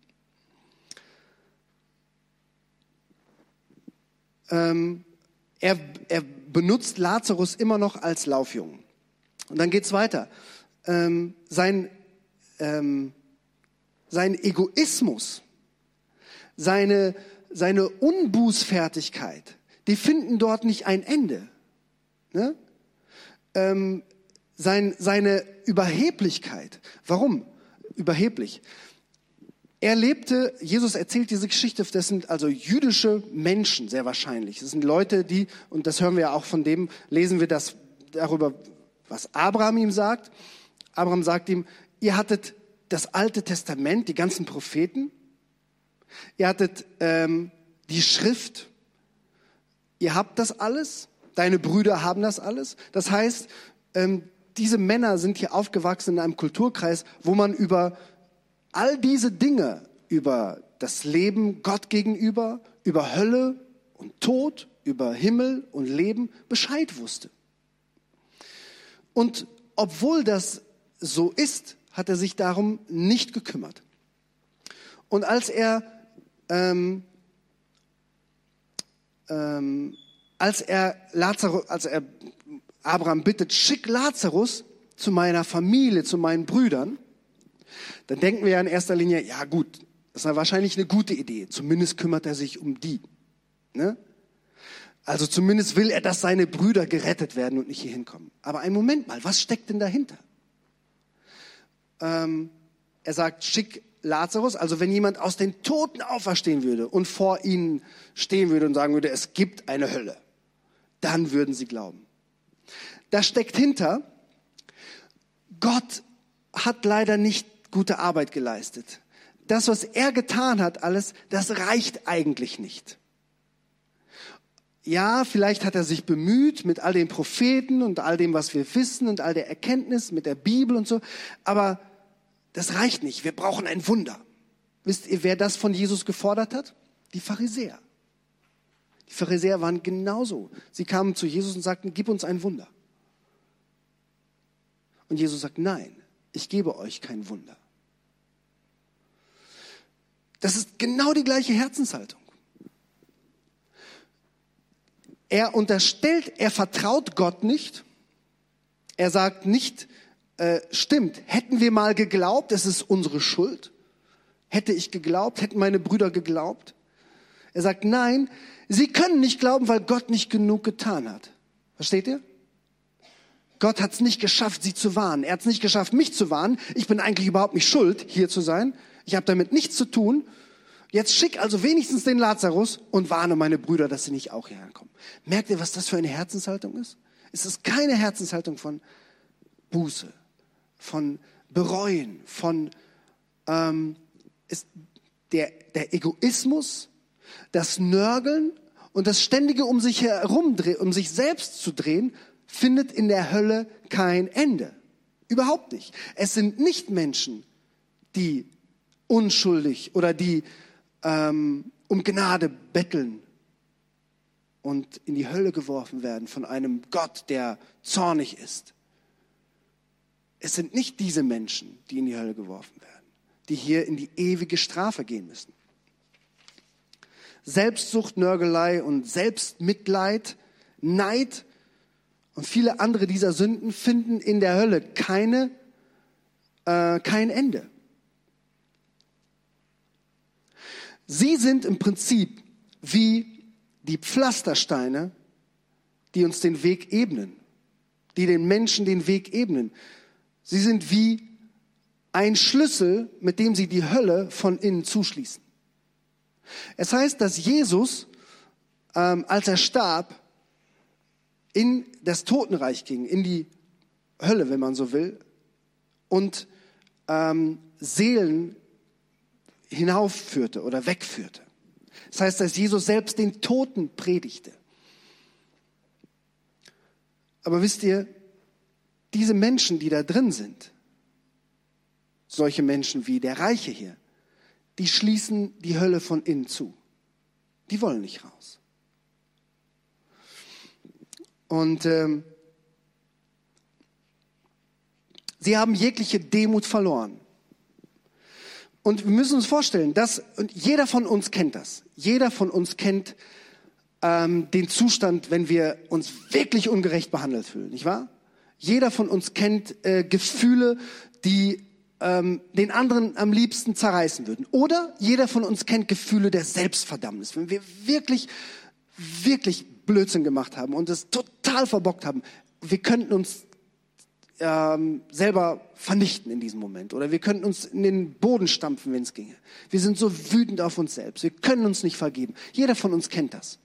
Speaker 1: Ähm, er, er benutzt Lazarus immer noch als Laufjungen. Und dann geht's weiter. Ähm, sein, ähm, sein Egoismus, seine, seine Unbußfertigkeit, die finden dort nicht ein Ende. Ne? Ähm, sein, seine Überheblichkeit. Warum überheblich? Er lebte, Jesus erzählt diese Geschichte, das sind also jüdische Menschen, sehr wahrscheinlich. Das sind Leute, die, und das hören wir ja auch von dem, lesen wir das darüber, was Abraham ihm sagt. Abraham sagt ihm, ihr hattet das Alte Testament, die ganzen Propheten. Ihr hattet ähm, die Schrift. Ihr habt das alles. Deine Brüder haben das alles. Das heißt, ähm, diese Männer sind hier aufgewachsen in einem Kulturkreis, wo man über all diese Dinge, über das Leben Gott gegenüber, über Hölle und Tod, über Himmel und Leben Bescheid wusste. Und obwohl das so ist, hat er sich darum nicht gekümmert. Und als er, ähm, ähm, als er Lazarus, als er Abraham bittet, schick Lazarus zu meiner Familie, zu meinen Brüdern, dann denken wir ja in erster Linie, ja gut, das war wahrscheinlich eine gute Idee. Zumindest kümmert er sich um die. Ne? Also zumindest will er, dass seine Brüder gerettet werden und nicht hier hinkommen. Aber einen Moment mal, was steckt denn dahinter? Ähm, er sagt, schick Lazarus, also wenn jemand aus den Toten auferstehen würde und vor ihnen stehen würde und sagen würde, es gibt eine Hölle, dann würden sie glauben. Da steckt hinter, Gott hat leider nicht gute Arbeit geleistet. Das, was er getan hat, alles, das reicht eigentlich nicht. Ja, vielleicht hat er sich bemüht mit all den Propheten und all dem, was wir wissen und all der Erkenntnis mit der Bibel und so, aber das reicht nicht. Wir brauchen ein Wunder. Wisst ihr, wer das von Jesus gefordert hat? Die Pharisäer. Die Pharisäer waren genauso. Sie kamen zu Jesus und sagten, gib uns ein Wunder. Und Jesus sagt, nein, ich gebe euch kein Wunder. Das ist genau die gleiche Herzenshaltung. Er unterstellt, er vertraut Gott nicht. Er sagt nicht, äh, stimmt, hätten wir mal geglaubt, es ist unsere Schuld. Hätte ich geglaubt, hätten meine Brüder geglaubt. Er sagt, nein, sie können nicht glauben, weil Gott nicht genug getan hat. Versteht ihr? Gott hat es nicht geschafft, sie zu warnen. Er hat es nicht geschafft, mich zu warnen. Ich bin eigentlich überhaupt nicht schuld, hier zu sein. Ich habe damit nichts zu tun. Jetzt schick also wenigstens den Lazarus und warne meine Brüder, dass sie nicht auch hierher kommen. Merkt ihr, was das für eine Herzenshaltung ist? Es ist keine Herzenshaltung von Buße, von Bereuen, von ähm, ist der, der Egoismus, das Nörgeln und das ständige um sich herum, um sich selbst zu drehen, findet in der Hölle kein Ende. Überhaupt nicht. Es sind nicht Menschen, die unschuldig oder die ähm, um Gnade betteln und in die Hölle geworfen werden von einem Gott, der zornig ist. Es sind nicht diese Menschen, die in die Hölle geworfen werden, die hier in die ewige Strafe gehen müssen. Selbstsucht, Nörgelei und Selbstmitleid, Neid und viele andere dieser Sünden finden in der Hölle keine, äh, kein Ende. Sie sind im Prinzip wie die Pflastersteine, die uns den Weg ebnen, die den Menschen den Weg ebnen. Sie sind wie ein Schlüssel, mit dem sie die Hölle von innen zuschließen. Es heißt, dass Jesus, ähm, als er starb, in das Totenreich ging, in die Hölle, wenn man so will, und ähm, Seelen hinaufführte oder wegführte. Das heißt, dass Jesus selbst den Toten predigte. Aber wisst ihr, diese Menschen, die da drin sind, solche Menschen wie der Reiche hier, die schließen die Hölle von innen zu. Die wollen nicht raus. Und ähm, sie haben jegliche Demut verloren. Und wir müssen uns vorstellen, dass, und jeder von uns kennt das, jeder von uns kennt ähm, den Zustand, wenn wir uns wirklich ungerecht behandelt fühlen, nicht wahr? Jeder von uns kennt äh, Gefühle, die ähm, den anderen am liebsten zerreißen würden. Oder jeder von uns kennt Gefühle der Selbstverdammnis, wenn wir wirklich, wirklich Blödsinn gemacht haben und es total verbockt haben. Wir könnten uns ähm, selber vernichten in diesem Moment. Oder wir könnten uns in den Boden stampfen, wenn es ginge. Wir sind so wütend auf uns selbst. Wir können uns nicht vergeben. Jeder von uns kennt das.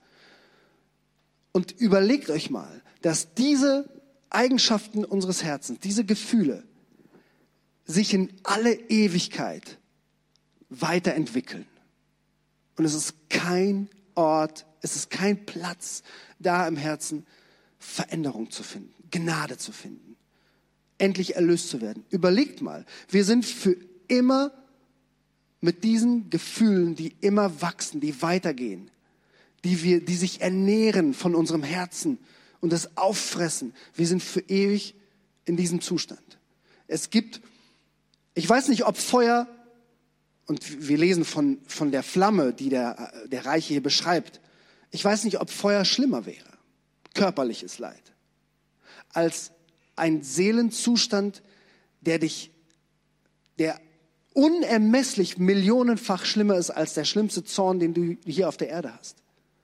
Speaker 1: Und überlegt euch mal, dass diese Eigenschaften unseres Herzens, diese Gefühle, sich in alle Ewigkeit weiterentwickeln. Und es ist kein Ort, es ist kein Platz da im Herzen, Veränderung zu finden, Gnade zu finden, endlich erlöst zu werden. Überlegt mal, wir sind für immer mit diesen Gefühlen, die immer wachsen, die weitergehen, die wir, die sich ernähren von unserem Herzen und das auffressen. Wir sind für ewig in diesem Zustand. Es gibt, ich weiß nicht, ob Feuer, und wir lesen von, von der Flamme, die der, der Reiche hier beschreibt. Ich weiß nicht, ob Feuer schlimmer wäre, körperliches Leid, als ein Seelenzustand, der dich, der unermesslich millionenfach schlimmer ist als der schlimmste Zorn, den du hier auf der Erde hast.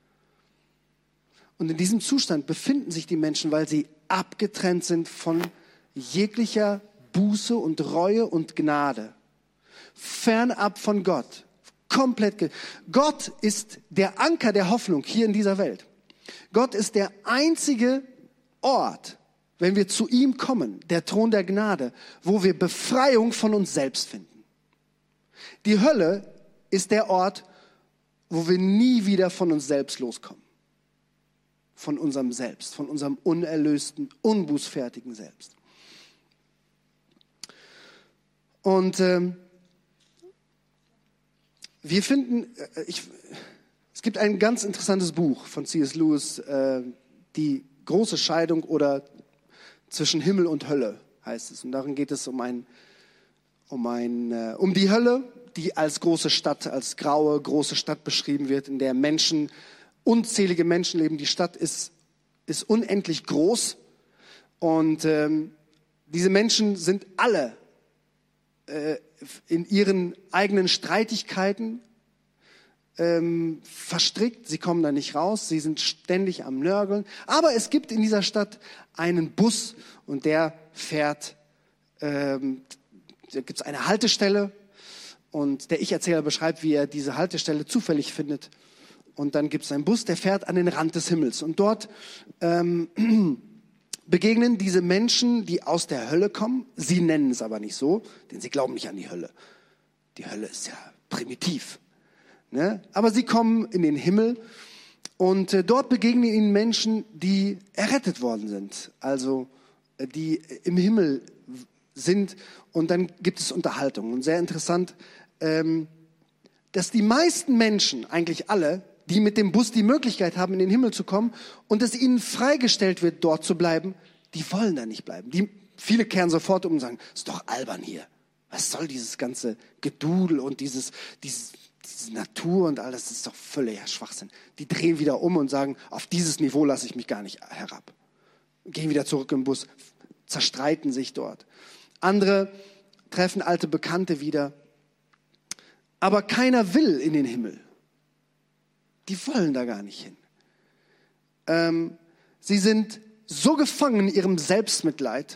Speaker 1: Und in diesem Zustand befinden sich die Menschen, weil sie abgetrennt sind von jeglicher Buße und Reue und Gnade. Fernab von Gott. Komplett. Ge- Gott ist der Anker der Hoffnung hier in dieser Welt. Gott ist der einzige Ort, wenn wir zu ihm kommen, der Thron der Gnade, wo wir Befreiung von uns selbst finden. Die Hölle ist der Ort, wo wir nie wieder von uns selbst loskommen. Von unserem Selbst, von unserem unerlösten, unbußfertigen Selbst. Und ähm, wir finden, äh, ich, es gibt ein ganz interessantes Buch von C S Lewis, äh, die große Scheidung oder zwischen Himmel und Hölle heißt es. Und darin geht es um ein, um ein, äh, um die Hölle, die als große Stadt, als graue große Stadt beschrieben wird, in der Menschen, unzählige Menschen leben. Die Stadt ist, ist unendlich groß und ähm, diese Menschen sind alle äh, in ihren eigenen Streitigkeiten ähm, verstrickt. Sie kommen da nicht raus, sie sind ständig am Nörgeln. Aber es gibt in dieser Stadt einen Bus und der fährt, ähm, da gibt es eine Haltestelle Und der Ich-Erzähler beschreibt, wie er diese Haltestelle zufällig findet. Und dann gibt es einen Bus, der fährt an den Rand des Himmels. Und dort ähm, begegnen diese Menschen, die aus der Hölle kommen. Sie nennen es aber nicht so, denn sie glauben nicht an die Hölle. Die Hölle ist ja primitiv. Ne? Aber sie kommen in den Himmel und äh, dort begegnen ihnen Menschen, die errettet worden sind. Also äh, die im Himmel sind. Und dann gibt es Unterhaltung. Und sehr interessant, ähm, dass die meisten Menschen, eigentlich alle, die mit dem Bus die Möglichkeit haben, in den Himmel zu kommen und es ihnen freigestellt wird, dort zu bleiben, die wollen da nicht bleiben. Die, viele kehren sofort um und sagen, ist doch albern hier. Was soll dieses ganze Gedudel und dieses, dieses, diese Natur und alles, das ist doch völliger Schwachsinn. Die drehen wieder um und sagen, auf dieses Niveau lasse ich mich gar nicht herab. Gehen wieder zurück im Bus, zerstreiten sich dort. Andere treffen alte Bekannte wieder. Aber keiner will in den Himmel. Die wollen da gar nicht hin. Ähm, sie sind so gefangen in ihrem Selbstmitleid,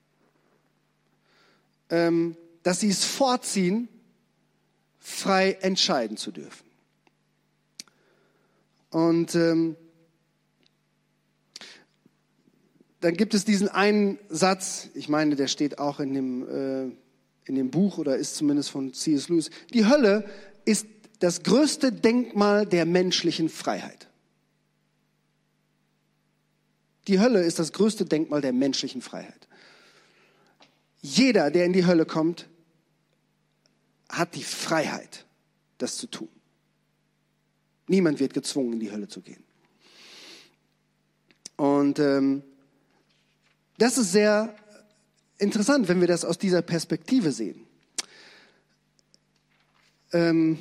Speaker 1: ähm, dass sie es vorziehen, frei entscheiden zu dürfen. Und ähm, dann gibt es diesen einen Satz, ich meine, der steht auch in dem, äh, in dem Buch oder ist zumindest von C S Lewis. Die Hölle ist das größte Denkmal der menschlichen Freiheit. Die Hölle ist das größte Denkmal der menschlichen Freiheit. Jeder, der in die Hölle kommt, hat die Freiheit, das zu tun. Niemand wird gezwungen, in die Hölle zu gehen. Und ähm, das ist sehr interessant, wenn wir das aus dieser Perspektive sehen. Ähm,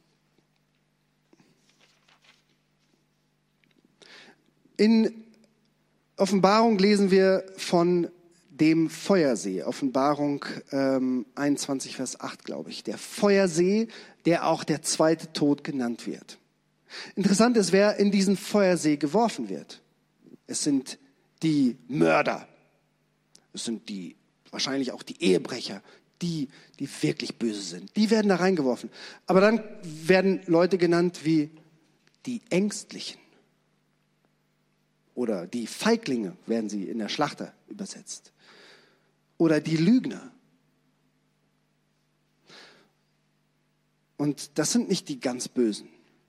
Speaker 1: in Offenbarung lesen wir von dem Feuersee. Offenbarung ähm, einundzwanzig, Vers acht, glaube ich. Der Feuersee, der auch der zweite Tod genannt wird. Interessant ist, wer in diesen Feuersee geworfen wird. Es sind die Mörder. Es sind die, wahrscheinlich auch die Ehebrecher, die, die wirklich böse sind. Die werden da reingeworfen. Aber dann werden Leute genannt wie die Ängstlichen. Oder die Feiglinge werden sie in der Schlachter übersetzt. Oder die Lügner. Und das sind nicht die ganz Bösen.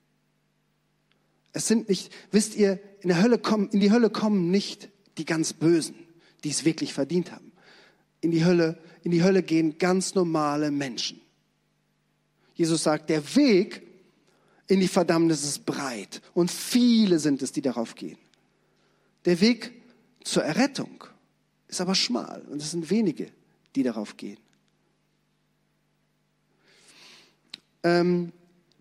Speaker 1: Es sind nicht, wisst ihr, in der Hölle kommen, in die Hölle kommen nicht die ganz Bösen, die es wirklich verdient haben. In die Hölle, in die Hölle gehen ganz normale Menschen. Jesus sagt, der Weg in die Verdammnis ist breit und viele sind es, die darauf gehen. Der Weg zur Errettung ist aber schmal und es sind wenige, die darauf gehen. Ähm,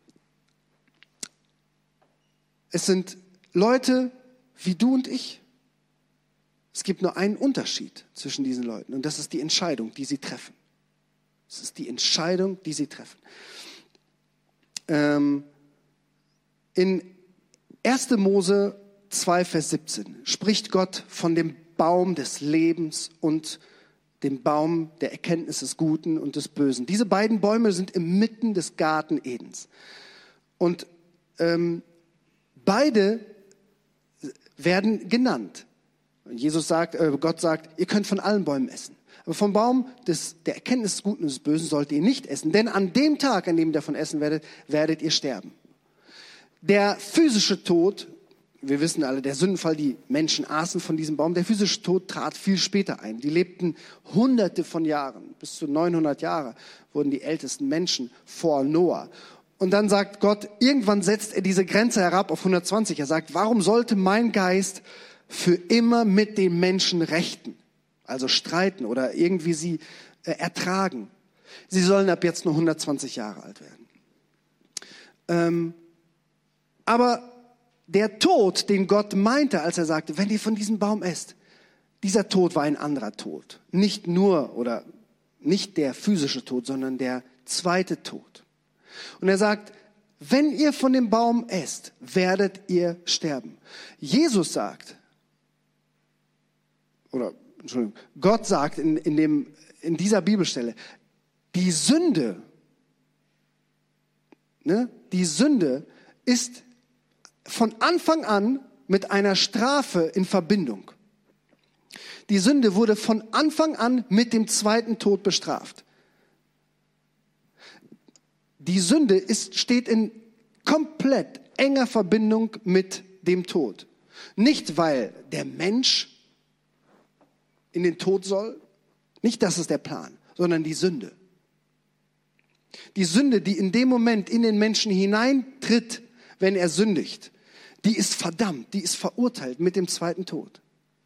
Speaker 1: es sind Leute wie du und ich. Es gibt nur einen Unterschied zwischen diesen Leuten und das ist die Entscheidung, die sie treffen. Es ist die Entscheidung, die sie treffen. Ähm, in erster Mose zwei, Vers siebzehn spricht Gott von dem Baum des Lebens und dem Baum der Erkenntnis des Guten und des Bösen. Diese beiden Bäume sind inmitten des Garten Edens. Und ähm, beide werden genannt. Jesus sagt, äh, Gott sagt, ihr könnt von allen Bäumen essen. Aber vom Baum des, der Erkenntnis des Guten und des Bösen sollt ihr nicht essen. Denn an dem Tag, an dem ihr davon essen werdet, werdet ihr sterben. Der physische Tod, wir wissen alle, der Sündenfall, die Menschen aßen von diesem Baum, der physische Tod trat viel später ein. Die lebten hunderte von Jahren, bis zu neunhundert Jahre wurden die ältesten Menschen vor Noah. Und dann sagt Gott, irgendwann setzt er diese Grenze herab auf hundertzwanzig. Er sagt, warum sollte mein Geist für immer mit den Menschen rechten? Also streiten oder irgendwie sie äh, ertragen. Sie sollen ab jetzt nur hundertzwanzig Jahre alt werden. Ähm, aber der Tod, den Gott meinte, als er sagte, wenn ihr von diesem Baum esst, dieser Tod war ein anderer Tod. Nicht nur oder nicht der physische Tod, sondern der zweite Tod. Und er sagt, wenn ihr von dem Baum esst, werdet ihr sterben. Jesus sagt, oder Entschuldigung, Gott sagt in, in, dem, in dieser Bibelstelle, die Sünde ne, die Sünde ist von Anfang an mit einer Strafe in Verbindung. Die Sünde wurde von Anfang an mit dem zweiten Tod bestraft. Die Sünde ist, steht in komplett enger Verbindung mit dem Tod. Nicht, weil der Mensch in den Tod soll, nicht das ist der Plan, sondern die Sünde. Die Sünde, die in dem Moment in den Menschen hineintritt, wenn er sündigt, die ist verdammt, die ist verurteilt mit dem zweiten Tod.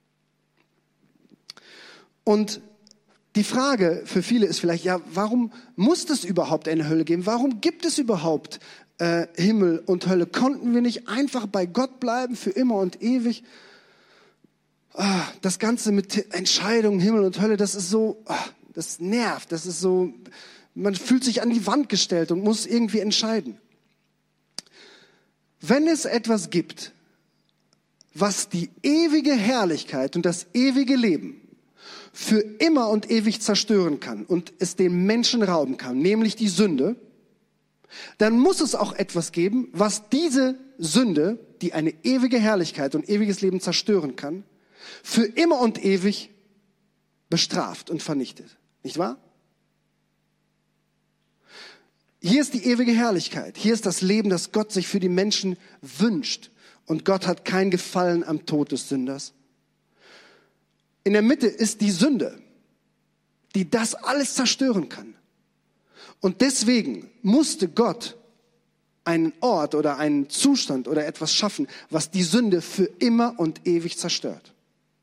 Speaker 1: Und die Frage für viele ist vielleicht, ja, warum muss es überhaupt eine Hölle geben? Warum gibt es überhaupt äh, Himmel und Hölle? Konnten wir nicht einfach bei Gott bleiben für immer und ewig? Ah, das Ganze mit Entscheidungen, Himmel und Hölle, das ist so, ah, das nervt, das ist so, man fühlt sich an die Wand gestellt und muss irgendwie entscheiden. Wenn es etwas gibt, was die ewige Herrlichkeit und das ewige Leben für immer und ewig zerstören kann und es den Menschen rauben kann, nämlich die Sünde, dann muss es auch etwas geben, was diese Sünde, die eine ewige Herrlichkeit und ewiges Leben zerstören kann, für immer und ewig bestraft und vernichtet. Nicht wahr? Hier ist die ewige Herrlichkeit. Hier ist das Leben, das Gott sich für die Menschen wünscht. Und Gott hat kein Gefallen am Tod des Sünders. In der Mitte ist die Sünde, die das alles zerstören kann. Und deswegen musste Gott einen Ort oder einen Zustand oder etwas schaffen, was die Sünde für immer und ewig zerstört.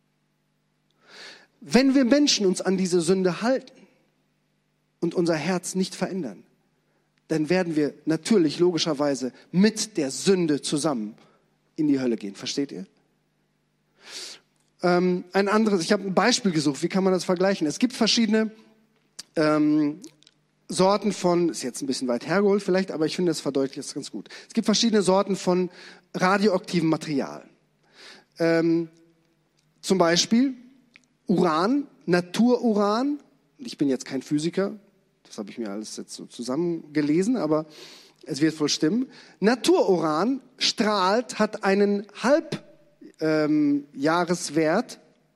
Speaker 1: Wenn wir Menschen uns an diese Sünde halten und unser Herz nicht verändern, dann werden wir natürlich logischerweise mit der Sünde zusammen in die Hölle gehen. Versteht ihr? Ähm, ein anderes, ich habe ein Beispiel gesucht, wie kann man das vergleichen? Es gibt verschiedene ähm, Sorten von, ist jetzt ein bisschen weit hergeholt vielleicht, aber ich finde, das verdeutlicht es ganz gut. Es gibt verschiedene Sorten von radioaktivem Material. Ähm, zum Beispiel Uran, Natururan. Ich bin jetzt kein Physiker, das habe ich mir alles jetzt so zusammengelesen, aber es wird wohl stimmen. Natururan strahlt, hat einen Halbjahreswert,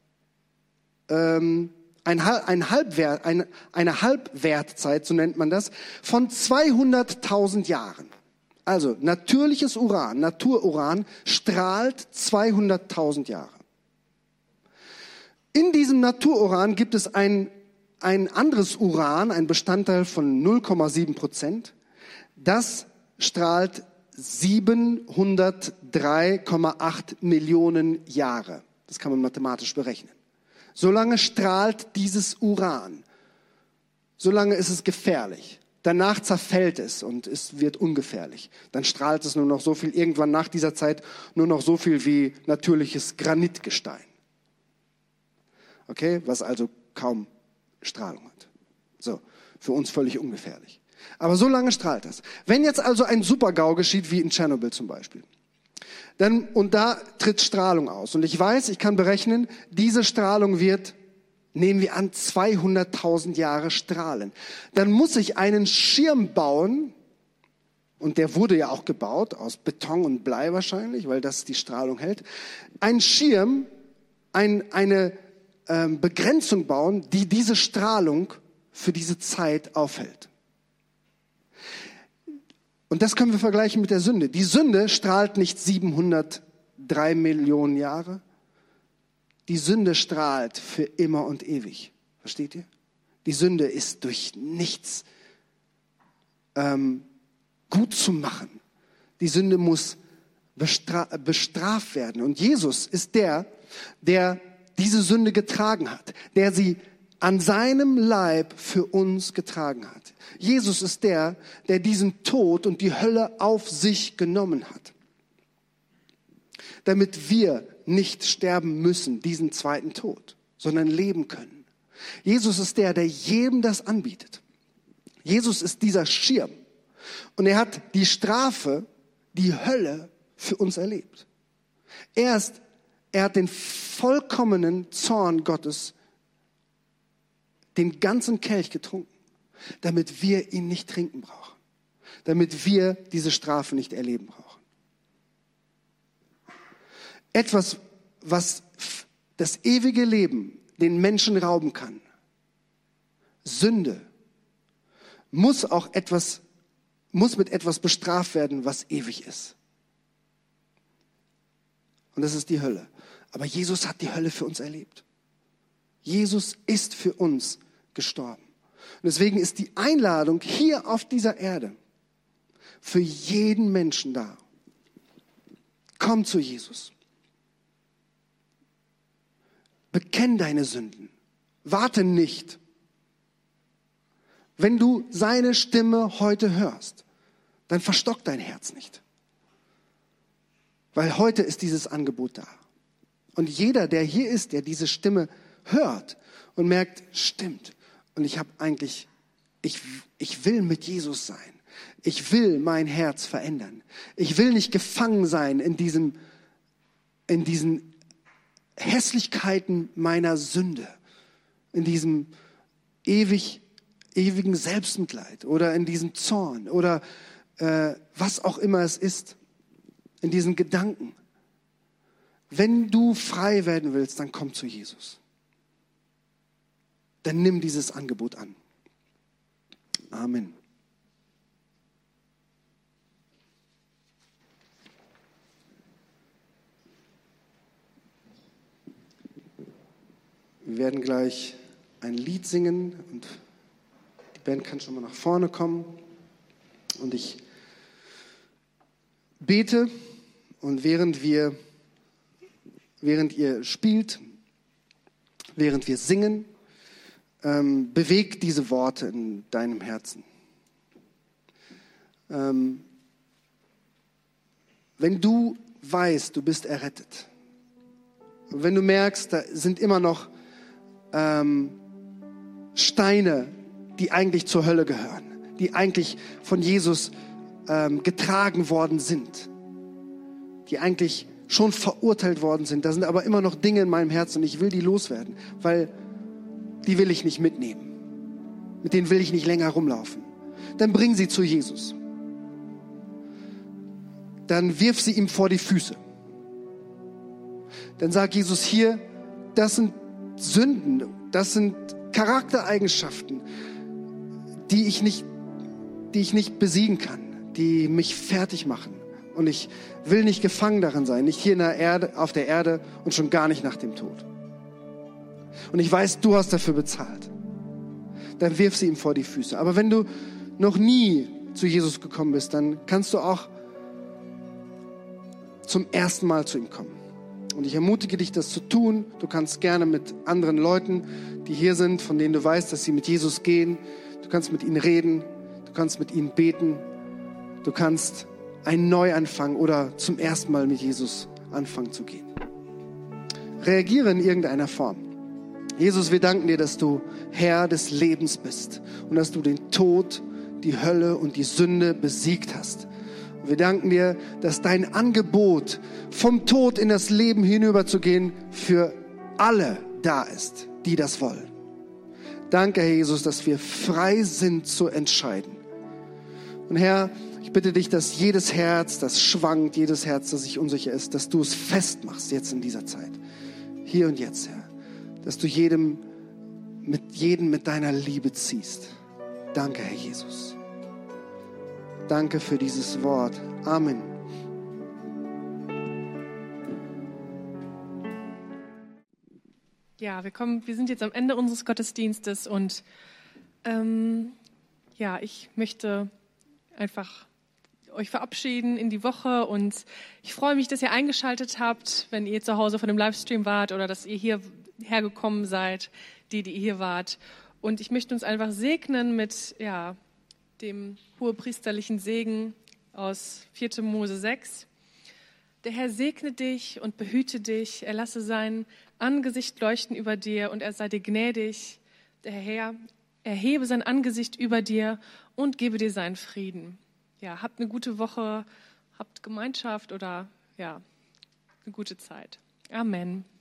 Speaker 1: ähm, ein, ein Halbwert, eine, eine Halbwertzeit, so nennt man das, von zweihunderttausend Jahren. Also natürliches Uran, Natururan strahlt zweihunderttausend Jahre. In diesem Natururan gibt es ein, ein anderes Uran, ein Bestandteil von null Komma sieben Prozent. Das strahlt siebenhundertdrei Komma acht Millionen Jahre. Das kann man mathematisch berechnen. Solange strahlt dieses Uran. Solange ist es gefährlich. Danach zerfällt es und es wird ungefährlich. Dann strahlt es nur noch so viel, irgendwann nach dieser Zeit nur noch so viel wie natürliches Granitgestein. Okay, was also kaum Strahlung hat. So, für uns völlig ungefährlich. Aber so lange strahlt das. Wenn jetzt also ein Super-GAU geschieht, wie in Tschernobyl zum Beispiel, dann, und da tritt Strahlung aus. Und ich weiß, ich kann berechnen, diese Strahlung wird, nehmen wir an, zweihunderttausend Jahre strahlen. Dann muss ich einen Schirm bauen, und der wurde ja auch gebaut, aus Beton und Blei wahrscheinlich, weil das die Strahlung hält. Ein Schirm, ein, eine ähm, Begrenzung bauen, die diese Strahlung für diese Zeit aufhält. Und das können wir vergleichen mit der Sünde. Die Sünde strahlt nicht siebenhundertdrei Millionen Jahre. Die Sünde strahlt für immer und ewig. Versteht ihr? Die Sünde ist durch nichts ähm, gut zu machen. Die Sünde muss bestra- bestraft werden. Und Jesus ist der, der diese Sünde getragen hat, der sie an seinem Leib für uns getragen hat. Jesus ist der, der diesen Tod und die Hölle auf sich genommen hat, damit wir nicht sterben müssen, diesen zweiten Tod, sondern leben können. Jesus ist der, der jedem das anbietet. Jesus ist dieser Schirm und er hat die Strafe, die Hölle für uns erlebt. Er ist, er hat den vollkommenen Zorn Gottes, den ganzen Kelch getrunken, damit wir ihn nicht trinken brauchen. damit wir diese Strafe nicht erleben brauchen. Etwas, was das ewige Leben den Menschen rauben kann, Sünde, muss auch etwas, muss mit etwas bestraft werden, was ewig ist. Und das ist die Hölle. Aber Jesus hat die Hölle für uns erlebt. Jesus ist für uns gestorben. Und deswegen ist die Einladung hier auf dieser Erde für jeden Menschen da. Komm zu Jesus. Bekenn deine Sünden. Warte nicht. Wenn du seine Stimme heute hörst, dann verstock dein Herz nicht. Weil heute ist dieses Angebot da. Und jeder, der hier ist, der diese Stimme hört und merkt, stimmt. Und ich habe eigentlich, ich, ich will mit Jesus sein. Ich will mein Herz verändern. Ich will nicht gefangen sein in diesem, in diesen Hässlichkeiten meiner Sünde. In diesem ewig, ewigen Selbstmitleid oder in diesem Zorn oder äh, was auch immer es ist. In diesen Gedanken. Wenn du frei werden willst, dann komm zu Jesus. Dann nimm dieses Angebot an. Amen. Wir werden gleich ein Lied singen und die Band kann schon mal nach vorne kommen. Und ich bete und während wir, während ihr spielt, während wir singen, ähm, bewegt diese Worte in deinem Herzen. Ähm, wenn du weißt, du bist errettet, wenn du merkst, da sind immer noch ähm, Steine, die eigentlich zur Hölle gehören, die eigentlich von Jesus ähm, getragen worden sind, die eigentlich schon verurteilt worden sind. Da sind aber immer noch Dinge in meinem Herzen und ich will die loswerden, weil die will ich nicht mitnehmen. Mit denen will ich nicht länger rumlaufen. Dann bring sie zu Jesus. Dann wirf sie ihm vor die Füße. Dann sag Jesus hier, das sind Sünden, das sind Charaktereigenschaften, die ich nicht, die ich nicht besiegen kann, die mich fertig machen. Und ich will nicht gefangen darin sein, nicht hier in der Erde, auf der Erde und schon gar nicht nach dem Tod. Und ich weiß, du hast dafür bezahlt. Dann wirf sie ihm vor die Füße. Aber wenn du noch nie zu Jesus gekommen bist, dann kannst du auch zum ersten Mal zu ihm kommen. Und ich ermutige dich, das zu tun. Du kannst gerne mit anderen Leuten, die hier sind, von denen du weißt, dass sie mit Jesus gehen, du kannst mit ihnen reden, du kannst mit ihnen beten, du kannst einen Neuanfang oder zum ersten Mal mit Jesus anfangen zu gehen. Reagiere in irgendeiner Form. Jesus, wir danken dir, dass du Herr des Lebens bist und dass du den Tod, die Hölle und die Sünde besiegt hast. Und wir danken dir, dass dein Angebot, vom Tod in das Leben hinüberzugehen, für alle da ist, die das wollen. Danke, Herr Jesus, dass wir frei sind zu entscheiden. Und Herr, ich bitte dich, dass jedes Herz, das schwankt, jedes Herz, das sich unsicher ist, dass du es festmachst jetzt in dieser Zeit. Hier und jetzt, Herr. Dass du jedem mit, jeden mit deiner Liebe ziehst. Danke, Herr Jesus. Danke für dieses Wort. Amen.
Speaker 2: Ja, wir kommen, wir sind jetzt am Ende unseres Gottesdienstes und ähm, ja, ich möchte einfach euch verabschieden in die Woche und ich freue mich, dass ihr eingeschaltet habt, wenn ihr zu Hause von dem Livestream wart oder dass ihr hier hergekommen seid, die, die hier wart. Und ich möchte uns einfach segnen mit ja, dem hohepriesterlichen Segen aus vierter Mose sechs. Der Herr segne dich und behüte dich, er lasse sein Angesicht leuchten über dir und er sei dir gnädig. Der Herr erhebe sein Angesicht über dir und gebe dir seinen Frieden. Ja, habt eine gute Woche, habt Gemeinschaft oder ja, eine gute Zeit. Amen.